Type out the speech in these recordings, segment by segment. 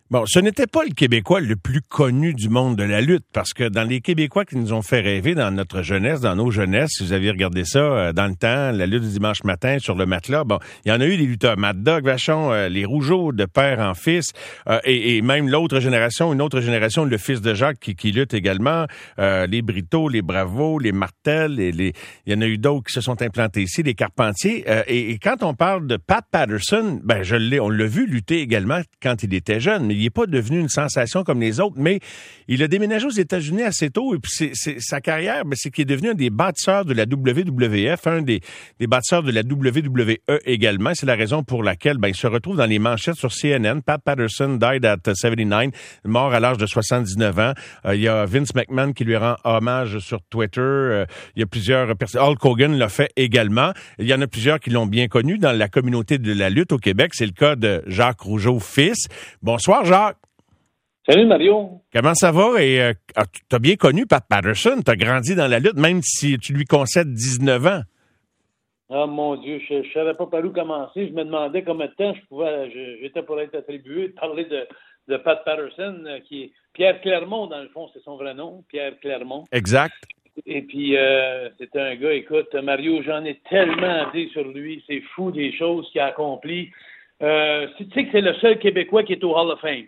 Bon, ce n'était pas le Québécois le plus connu du monde de la lutte, parce que dans les Québécois qui nous ont fait rêver dans notre jeunesse, dans nos jeunesses, si vous aviez regardé ça dans le temps, la lutte du dimanche matin sur le matelas, bon, il y en a eu des lutteurs, Mad Dog Vachon, les Rougeaux de père en fils, et même l'autre génération, une autre génération, le fils de Jacques qui lutte également, les Brito, les Bravo, les Martel, il y en a eu d'autres qui se sont implantés ici, les Carpentiers, et quand on parle de Pat Patterson, ben on l'a vu lutter également quand il était jeune, mais il n'est pas devenu une sensation comme les autres, mais il a déménagé aux États-Unis assez tôt, et puis sa carrière, c'est qu'il est devenu un des bâtisseurs de la WWF, un des bâtisseurs de la WWE également. C'est la raison pour laquelle il se retrouve dans les manchettes sur CNN. Pat Patterson died at 79, mort à l'âge de 79 ans. Il y a Vince McMahon qui lui rend hommage sur Twitter. Il y a plusieurs personnes. Hulk Hogan l'a fait également. Il y en a plusieurs qui l'ont bien connu dans la communauté de la lutte au Québec. C'est le cas de Jacques Rougeau, fils. Bonsoir, Jacques. Salut Mario. Comment ça va? Et tu as bien connu Pat Patterson, tu as grandi dans la lutte, même si tu lui concèdes 19 ans. Ah mon Dieu, je savais pas par où commencer. Je me demandais combien de temps j'étais pour être attribué de parler de Pat Patterson, qui est Pierre Clermont, dans le fond, c'est son vrai nom, Pierre Clermont. Exact. Et puis, c'est un gars, écoute, Mario, j'en ai tellement dit sur lui, c'est fou des choses qu'il a accomplies. Tu sais que c'est le seul Québécois qui est au Hall of Fame.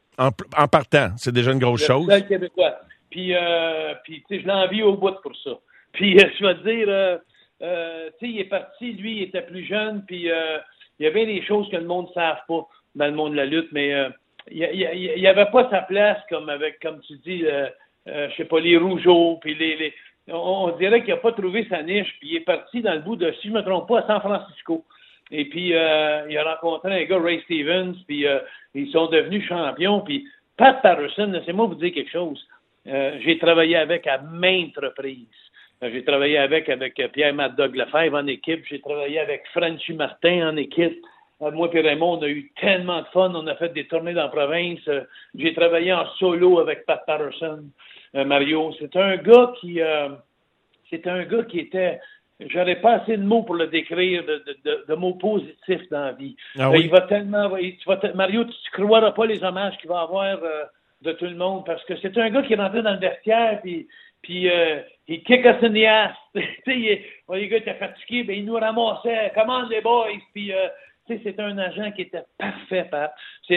En partant, c'est déjà une grosse chose. Le seul Québécois. Puis tu sais, je l'envie au bout pour ça. Puis, je vais te dire, tu sais, il est parti, lui, il était plus jeune, puis il y a bien des choses que le monde ne savent pas dans le monde de la lutte, mais il y avait pas sa place comme tu dis, je sais pas, les Rougeaux, puis on dirait qu'il n'a pas trouvé sa niche, puis il est parti dans le bout de, si je ne me trompe pas, à San Francisco. Et puis, il a rencontré un gars, Ray Stevens, puis ils sont devenus champions. Puis, Pat Patterson, laissez-moi vous dire quelque chose. J'ai travaillé avec à maintes reprises. J'ai travaillé avec Pierre Mad Dog Lefebvre en équipe. J'ai travaillé avec Frenchy Martin en équipe. Moi et Raymond, on a eu tellement de fun. On a fait des tournées dans la province. J'ai travaillé en solo avec Pat Patterson, Mario. C'est un gars qui était... J'aurais pas assez de mots pour le décrire, de mots positifs dans la vie. Ah oui? Il va tellement... Mario, tu ne croiras pas les hommages qu'il va avoir de tout le monde, parce que c'est un gars qui est rentré dans le vestiaire, puis il kick us in the ass. Tu sais, les gars étaient fatigués, il nous ramassait. Commande les boys, puis... tu sais, c'est un agent qui était parfait, Pat.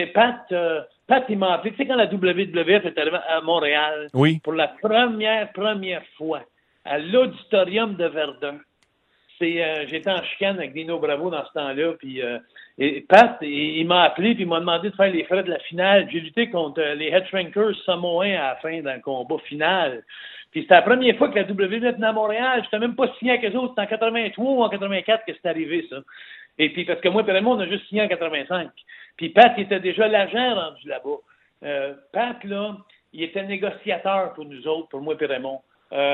Pat, il m'a appelé. Tu sais, quand la WWF est arrivée à Montréal, oui, pour la première fois, à l'auditorium de Verdun, j'étais en chicane avec Dino Bravo dans ce temps-là, puis et Pat, il m'a appelé, puis il m'a demandé de faire les frais de la finale. J'ai lutté contre les Headshrinkers samoans à la fin dans le combat final. Puis c'était la première fois que la WWF venait à Montréal. Je n'étais même pas signé avec eux autres. C'était en 83 ou en 84 que c'est arrivé, ça. Et puis, parce que moi et Raymond, on a juste signé en 85. Puis Pat, il était déjà l'agent rendu là-bas. Pat, là, il était négociateur pour nous autres, pour moi et Raymond.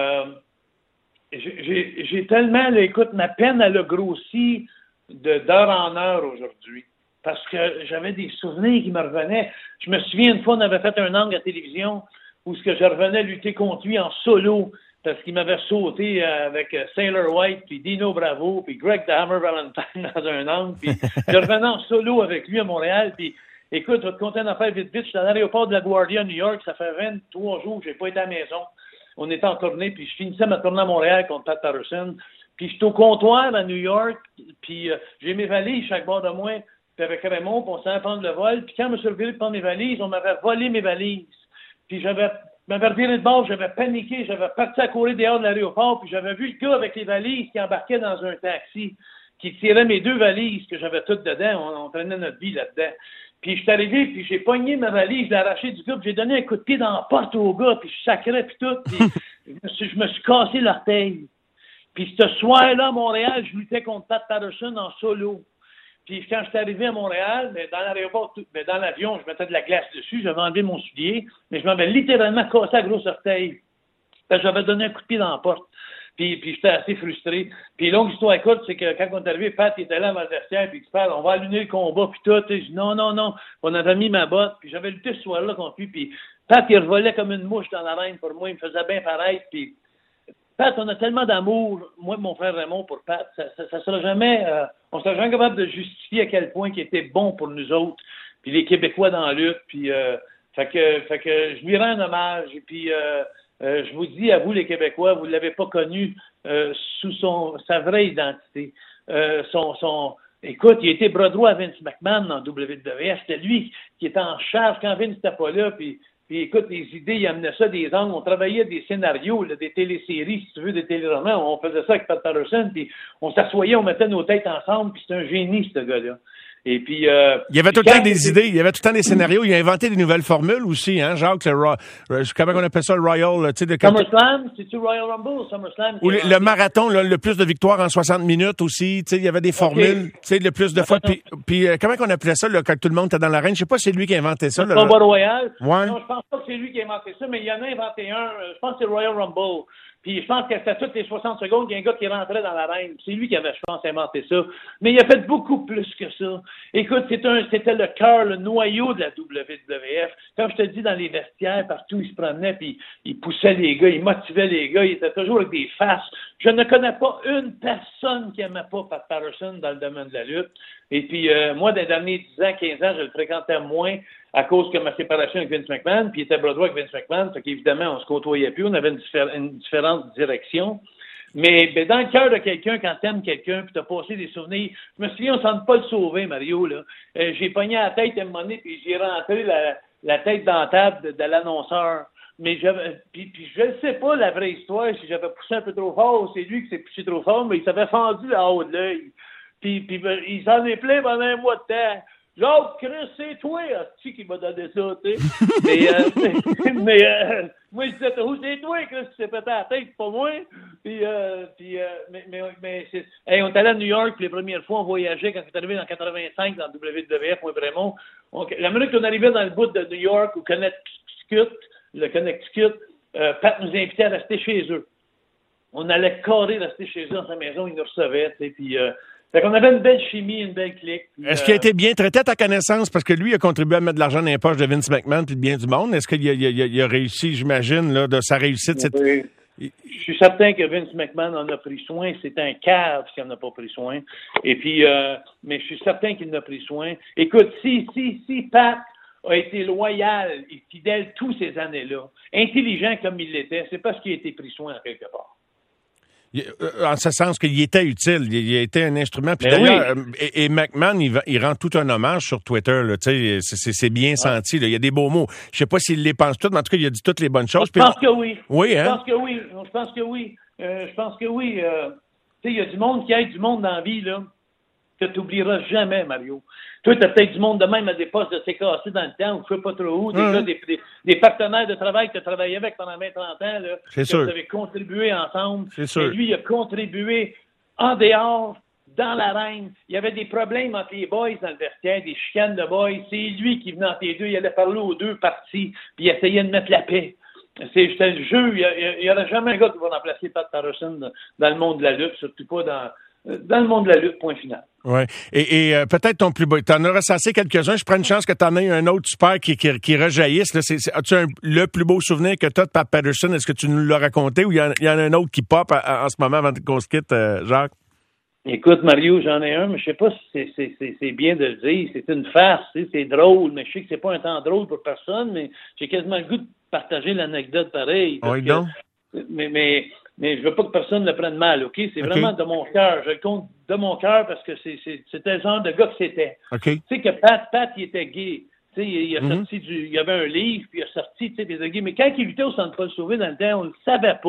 J'ai tellement, là, écoute, ma peine, elle a grossi d'heure en heure aujourd'hui. Parce que j'avais des souvenirs qui me revenaient. Je me souviens, une fois, on avait fait un angle à la télévision où ce que je revenais lutter contre lui en solo, parce qu'il m'avait sauté avec Sailor White, puis Dino Bravo, puis Greg the Hammer Valentine dans un angle, puis je revenais en solo avec lui à Montréal, puis écoute, je vais te conter une affaire vite, je suis à l'aéroport de LaGuardia, New York, ça fait 23 jours que j'ai pas été à la maison. On était en tournée, puis je finissais ma tournée à Montréal contre Pat Patterson, puis j'étais au comptoir à New York, puis j'ai mes valises chaque bord de moi, puis avec Raymond, puis on s'en allait prendre le vol, puis quand je me suis levé de prendre mes valises, on m'avait volé mes valises. Puis je m'avais reviré de bord, j'avais paniqué, j'avais parti à courir dehors de l'aéroport, puis j'avais vu le gars avec les valises qui embarquait dans un taxi, qui tirait mes 2 valises que j'avais toutes dedans, on traînait notre vie là-dedans. Puis je suis arrivé, puis j'ai pogné ma valise, je l'ai arrachée du gars, puis j'ai donné un coup de pied dans la porte au gars, puis je sacrais, puis tout, puis je me suis cassé l'orteil. Puis ce soir-là, à Montréal, je luttais contre Pat Patterson en solo. Puis quand je suis arrivé à Montréal, dans l'aéroport, dans l'avion, je mettais de la glace dessus, j'avais enlevé mon soulier, mais je m'avais littéralement cassé la grosse orteil. J'avais donné un coup de pied dans la porte. Puis j'étais assez frustré. Puis longue histoire courte, c'est que quand on est arrivé, Pat il était là dans le vestiaire, puis il parle, on va allumer le combat, puis tout. Je dis non. On avait mis ma botte, puis j'avais lutté ce soir-là contre lui, puis Pat il revolait comme une mouche dans l'arène pour moi, il me faisait bien paraître, puis Pat, on a tellement d'amour, moi et mon frère Raymond, pour Pat, ça sera jamais, on sera jamais capable de justifier à quel point il était bon pour nous autres. puis les Québécois dans la lutte, puis fait que je lui rends un hommage, et puis je vous dis, à vous les Québécois, vous ne l'avez pas connu sous sa vraie identité. Écoute, il était bras droit à Vince McMahon en WWF. C'était lui qui était en charge quand Vince n'était pas là. Puis écoute, les idées, il amenait ça des angles. On travaillait des scénarios, là, des téléséries, si tu veux, des téléromans. On faisait ça avec Pat Patterson. Puis on s'assoyait, on mettait nos têtes ensemble. Puis c'était un génie, ce gars-là. Et puis, il y avait tout le temps des idées, il y avait tout le temps des scénarios. Il a inventé des nouvelles formules aussi, hein, Jacques, comment on appelle ça, le Royal, tu sais, SummerSlam, c'est-tu Royal Rumble ou SummerSlam? Ou le marathon, là, le plus de victoires en 60 minutes aussi, tu sais, il y avait des formules, tu sais, le plus de fois. Puis comment on appelait ça, là, quand tout le monde était dans l'arène? Je sais pas si c'est lui qui a inventé ça. Le combat royal? Ouais. Non, je pense pas que c'est lui qui a inventé ça, mais il y en a inventé un. Je pense que c'est le Royal Rumble. Puis je pense que c'était toutes les 60 secondes, il y a un gars qui rentrait dans l'arène. C'est lui qui avait, je pense, inventé ça. Mais il a fait beaucoup plus que ça. Écoute, c'était le cœur, le noyau de la WWF. Comme je te dis, dans les vestiaires, partout, il se promenait, puis il poussait les gars, il motivait les gars, il était toujours avec des faces. Je ne connais pas une personne qui n'aimait pas Pat Patterson dans le domaine de la lutte. Et puis, moi, dans les derniers 10 ans, 15 ans, je le fréquentais moins à cause de ma séparation avec Vince McMahon, puis il était bras droit avec Vince McMahon, fait qu'évidemment, on se côtoyait plus, on avait une différente direction. Mais dans le cœur de quelqu'un, quand t'aimes quelqu'un, puis t'as passé des souvenirs, je me souviens, on ne sent pas le sauver, Mario, là. J'ai pogné la tête à un moment donné, puis j'ai rentré la tête dans la table de l'annonceur. Mais puis je ne sais pas la vraie histoire, si j'avais poussé un peu trop fort, c'est lui qui s'est poussé trop fort, mais il s'avait fendu en haut de l'œil. Puis il s'en est plein pendant un mois de temps. L'autre, Chris, c'est toi, hostie, qui m'a donné ça, tu sais. mais moi, je disais, c'est toi, Chris, qui s'est pété la tête, pas moi. Mais hey, on est allé à New York, puis les premières fois, on voyageait quand on est arrivé en 85 dans le WWF, moi, vraiment. La minute qu'on arrivait dans le bout de New York, au Connecticut, Pat nous invitait à rester chez eux. On allait carré rester chez eux dans sa maison, ils nous recevaient, tu sais, puis... Fait qu'on avait une belle chimie, une belle clique. Est-ce qu'il a été bien traité à ta connaissance? Parce que lui, il a contribué à mettre de l'argent dans les poches de Vince McMahon puis de bien du monde. Est-ce qu'il a réussi, j'imagine, là, de sa réussite? Oui. Je suis certain que Vince McMahon en a pris soin. C'est un cave s'il n'en a pas pris soin. Et puis, mais je suis certain qu'il en a pris soin. Écoute, si Pat a été loyal et fidèle tous ces années-là, intelligent comme il l'était, c'est parce qu'il a été pris soin en quelque part. En ce sens qu'il était utile, il a été un instrument. Puis d'ailleurs, oui. et McMahon, il rend tout un hommage sur Twitter. Là, c'est bien senti. Là. Il y a des beaux mots. Je sais pas s'il les pense toutes, mais en tout cas, il a dit toutes les bonnes choses. Je pense que oui. Oui, hein? Je pense que oui. Je pense que oui. Il y a du monde qui aide du monde dans la vie, là, que tu n'oublieras jamais, Mario. Toi, tu as peut-être du monde de même à des postes de CKC dans le temps, ou je ne sais pas trop où, des partenaires de travail que tu as travaillé avec pendant 20-30 ans, là, c'est sûr. Vous avez contribué ensemble. C'est sûr. Et lui, il a contribué en dehors, dans l'arène. Il y avait des problèmes entre les boys dans le vestiaire, des chicanes de boys. C'est lui qui venait entre les deux, il allait parler aux deux parties, puis il essayait de mettre la paix. C'était le jeu. Il n'y aura jamais un gars qui va remplacer Pat Patterson dans le monde de la lutte, surtout pas dans le monde de la lutte, point final. Oui. Et peut-être ton plus beau. T'en as ressassé quelques-uns. Je prends une chance que t'en aies un autre super qui rejaillisse. Là. As-tu le plus beau souvenir que t'as de Pat Patterson? Est-ce que tu nous l'as raconté ou il y en a un autre qui pop en ce moment avant qu'on se quitte, Jacques? Écoute, Mario, j'en ai un, mais je sais pas si c'est bien de le dire. C'est une farce, c'est drôle, mais je sais que c'est pas un temps drôle pour personne, mais j'ai quasiment le goût de partager l'anecdote pareil. Oui, donc. Mais je veux pas que personne le prenne mal, OK? C'est vraiment de mon cœur. Je le compte de mon cœur parce que c'était le genre de gars que c'était. Okay. Tu sais que Pat, il était gay. Tu sais, il a sorti il y avait un livre, puis il a sorti, tu sais, des gays. Mais quand il luttait au Centre Paul Sauvé dans le temps, on le savait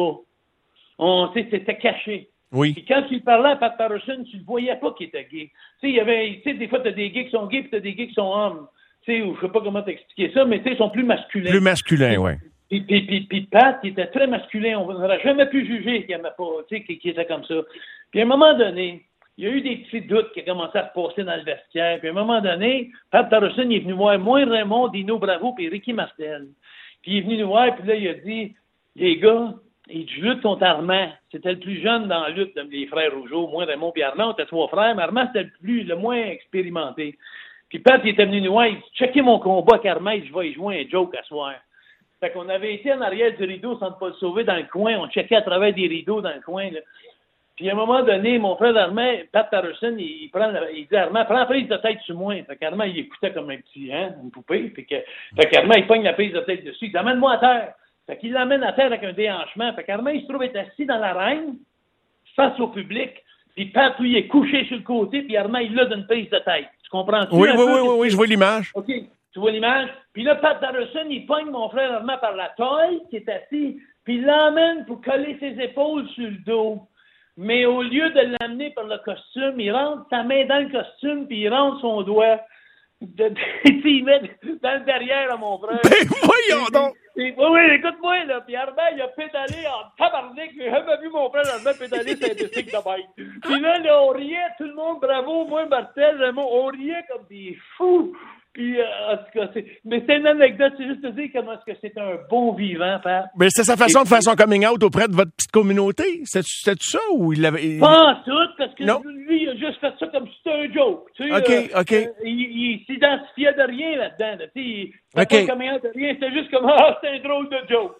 pas. C'était caché. Oui. Puis quand il parlait à Pat Patterson, tu ne voyais pas qu'il était gay. Tu sais, des fois, tu as des gays qui sont gays, puis tu as des gays qui sont hommes. Tu sais, je sais pas comment t'expliquer ça, mais tu sais, ils sont plus masculins. Plus masculins, oui. Puis Pat, il était très masculin. On n'aurait jamais pu juger qu'il n'aimait pas, tu sais, qu'il était comme ça. Puis à un moment donné, il y a eu des petits doutes qui ont commencé à se passer dans le vestiaire. Puis à un moment donné, Pat Patterson est venu voir moi, Raymond, Dino Bravo, puis Ricky Martel. Puis il est venu nous voir, puis là, il a dit, les gars, je lutte contre Armand. C'était le plus jeune dans la lutte, les frères Rougeau. Moi, Raymond et Armand, on était 3 frères, mais Armand, c'était le moins expérimenté. Puis Pat, il était venu nous voir, il dit, checkez mon combat avec Armand, je vais y jouer un joke à soir. Fait qu'on avait été en arrière du rideau sans pas le sauver dans le coin. On checkait à travers des rideaux dans le coin, là. Puis à un moment donné, mon frère Armand, Pat Patterson, il dit Armand, prends la prise de tête sur moi. Fait qu'Armand, il écoutait comme un petit, une poupée. Fait qu'Armand, il pogne la prise de tête dessus. Il dit amène-moi à terre. Fait qu'il l'amène à terre avec un déhanchement. Fait qu'Armand, il se trouve être assis dans l'arène, face au public. Puis Pat, lui, il est couché sur le côté. Puis Armand, il l'a d'une prise de tête. Tu comprends-tu? Oui, je vois l'image. OK. Tu vois l'image? Puis là, Pat Patterson, il pogne mon frère Armand par la taille, qui est assis. Puis il l'emmène pour coller ses épaules sur le dos. Mais au lieu de l'amener par le costume, il rentre sa main dans le costume, puis il rentre son doigt. Il met dans le derrière à mon frère. Ben voyons donc! Oui, écoute-moi, là. Puis Armand, il a pédalé en tabarnak. J'ai jamais vu mon frère Armand pédaler sur un bicycle de bike. Puis là, on riait, tout le monde, bravo, moi, Martel, on riait comme des fous. Puis, en tout cas, mais c'est une anecdote, c'est juste te dire comment est-ce que c'est un bon vivant, Pat. Mais c'est sa façon de faire son coming out auprès de votre petite communauté? C'était ça ou il l'avait... Pas en tout, parce que non. lui, il a juste fait ça comme si c'était un joke. Tu sais, OK. Il s'identifiait de rien là-dedans. Là, il fait pas un coming out de rien, c'était juste comme c'est un drôle de joke.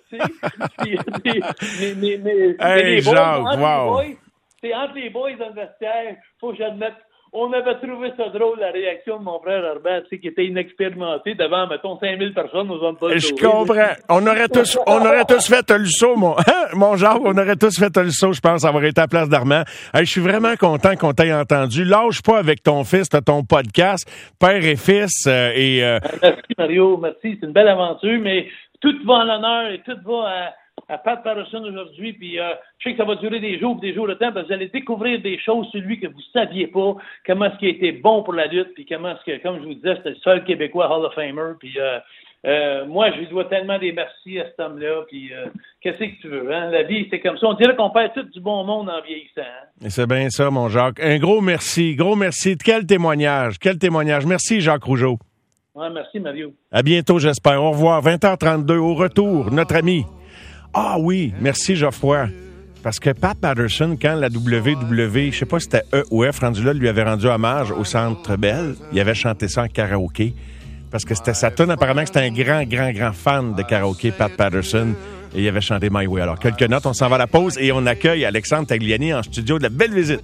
Mais hey, Jacques, wow! C'est entre les boys dans le vestiaire, faut que j'admette. On avait trouvé ça drôle, la réaction de mon frère Herbert, qui était inexpérimenté devant, mettons, 5000 personnes aux zones pas. Je comprends. On aurait tous fait le saut, mon Jacques, on aurait tous fait le saut, je pense, avoir été à la place d'Armand. Hey, je suis vraiment content qu'on t'ait entendu. Lâche pas avec ton fils, t'as ton podcast, père et fils, Merci, Mario, merci. C'est une belle aventure, mais tout va en l'honneur et tout va à Pat Patterson aujourd'hui, puis je sais que ça va durer des jours de temps, parce que vous allez découvrir des choses sur lui que vous ne saviez pas, comment est-ce qu'il a été bon pour la lutte, puis comment est-ce que, comme je vous disais, c'était le seul Québécois Hall of Famer, puis moi, je lui dois tellement des merci à cet homme-là, puis qu'est-ce que tu veux, hein? La vie, c'est comme ça. On dirait qu'on perd tout du bon monde en vieillissant. Hein? Et c'est bien ça, mon Jacques. Un gros merci. Quel témoignage. Merci, Jacques Rougeau. Ouais, merci, Mario. À bientôt, j'espère. Au revoir. 20h32, au retour, notre ami. Ah oui, merci Geoffroy. Parce que Pat Patterson, quand la WWE, je sais pas si c'était E ou F, rendu là, lui avait rendu hommage au Centre Bell, il avait chanté ça en karaoké. Parce que c'était sa tune, apparemment que c'était un grand fan de karaoké, Pat Patterson, et il avait chanté My Way. Alors, quelques notes, on s'en va à la pause et on accueille Alexandre Tagliani en studio de la belle visite.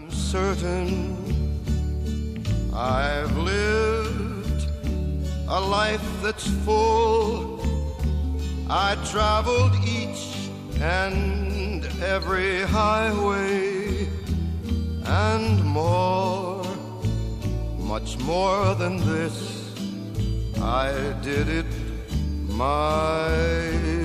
I've lived a life that's full. I traveled each and every highway and more, much more than this. I did it my